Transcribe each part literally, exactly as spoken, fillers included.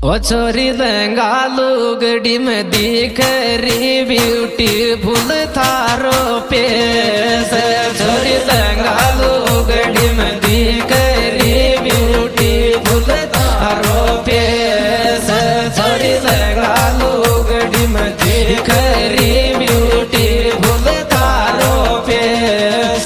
ओ छोरी लहंगा लुगड़ी में दिख री ब्यूटीफुल थारो पेश। छोरी लहंगा लुगड़ी में दिख री ब्यूटीफुल थारो पेश। छोरी लहंगा लुगड़ी में दिख री ब्यूटीफुल थारो पेश।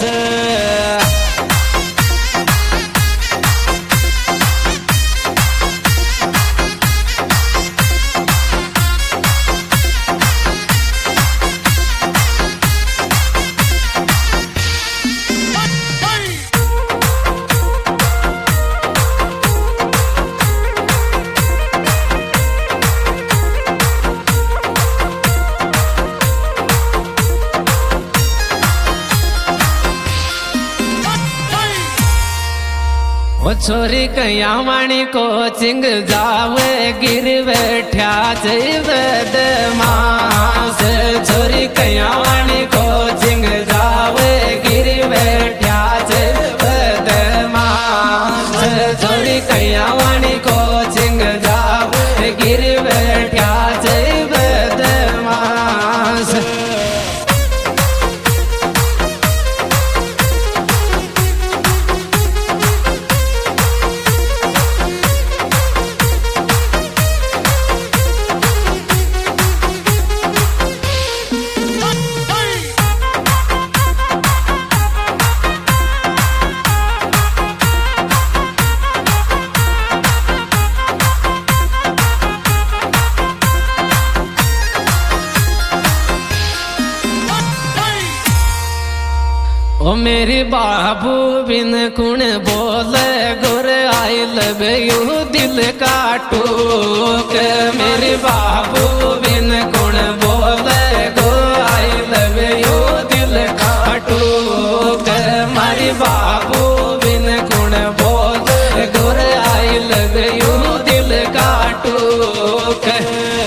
ओ छोरी कया वाणी कोचिंग जावे गिर बैठा बदमाश। छोरी कया वाणी कोचिंग जावे गिर बैठा बदमाश। छोरी कया वाणी कोचिंग जावे गिर बैठा बदमाश। ओ मेरी बाबू बिन कुण बोले गुर आई लव यू दिल काटू के। मेरी बाबू बिन कुण बोले गो आई लव यू दिल काटू के। मारी बाबू बिन कुण बोले गुर आई लव यू दिल काटू के।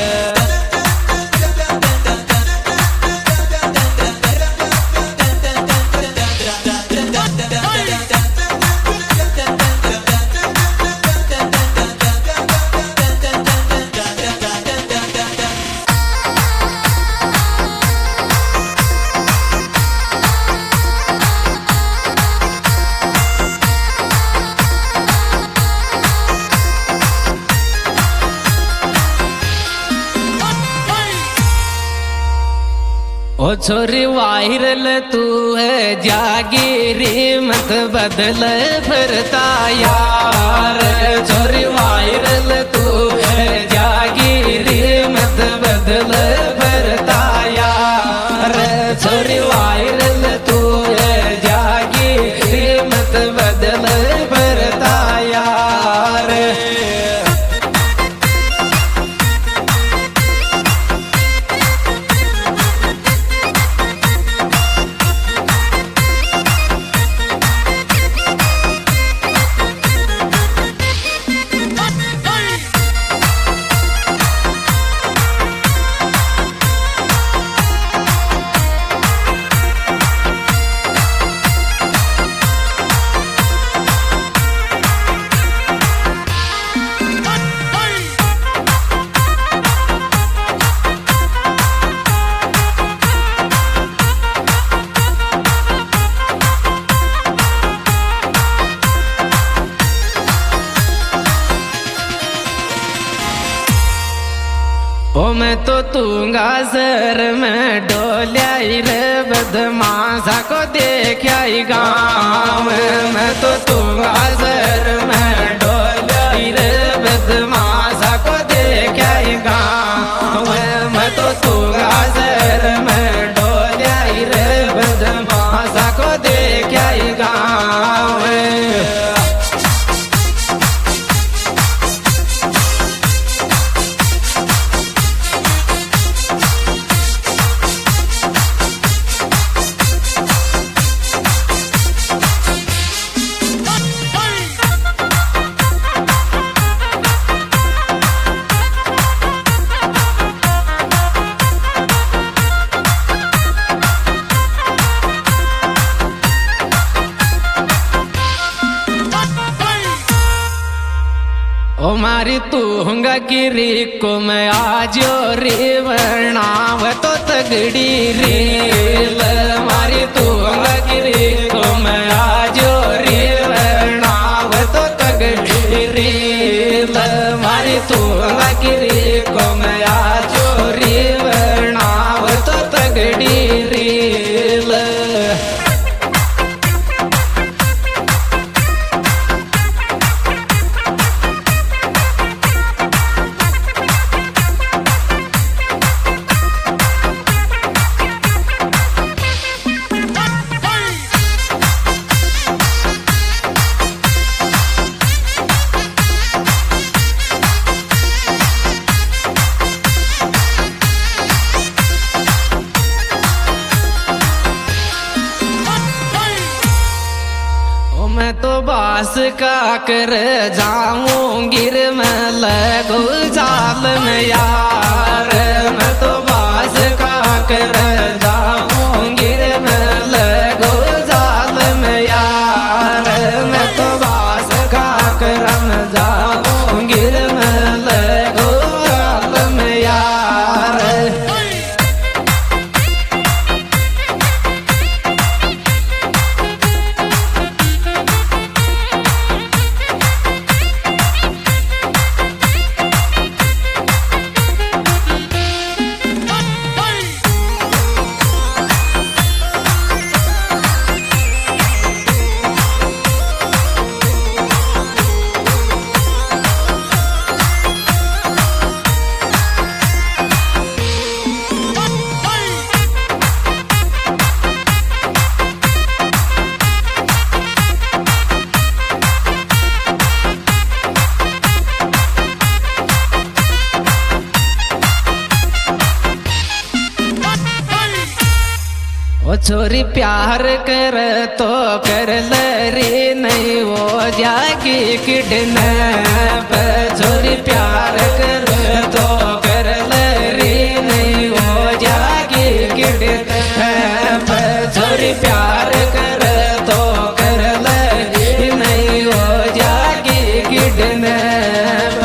ओ छोरी वायरल तू है जागीरी मत बदल फिरता यार। छोरी वायरल तू है जागीरी मत बदल फिरता यार। छोरी वायरल तू है जागीरी मत बदल फिरता यार। ओ मैं तो तूंगा सर में डोलिया रे बदमाशा को देखा गाँव। मैं तो तूंगा सर में डोलिया रे बदमाशा को देखा गाँव। मैं तो तूंगा सर में डोलिया रे बदमाशा को देखा गाँव। Hey! ओ मारी तूंगा गिरी को मैं आज रेवणाव तो तगड़ी रेल मारी तूंगा गिरी को मैं आज रेवणाव तो तगड़ी रेल मारी तूंगा गिरी को मैं आज रेवणाव तो तगड़ी रेल मैं तो बास का कर जाऊं गिर में लगो जाल में यार मैं तो बास का कर जाऊं गिर में लगो जाल में यार मैं तो बास का कर जाऊं गिर में लगो जाल में यार ओ छोरी प्यार कर तो कर लरी नहीं वो जागी किडनैप छोरी प्यार कर तो कर लरी नहीं वो जागी किडनैप छोरी प्यार कर तो कर लरी नहीं वो जागी किडनैप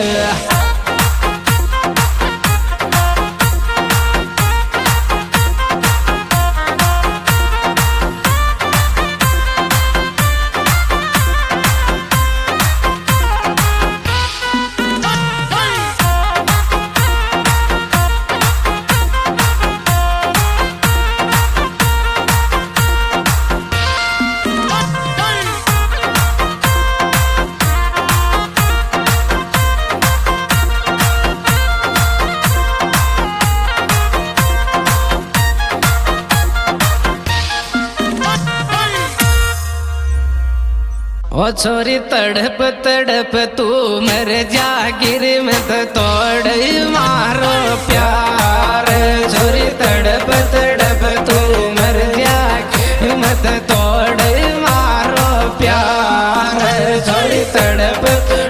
ओ छोरी तड़प तड़प तू मर जा गिर में तो तोड़ मारो प्यार छोरी तड़प तड़प तू मर जा गिर में तो तोड़ मारो प्यार छोरी तड़प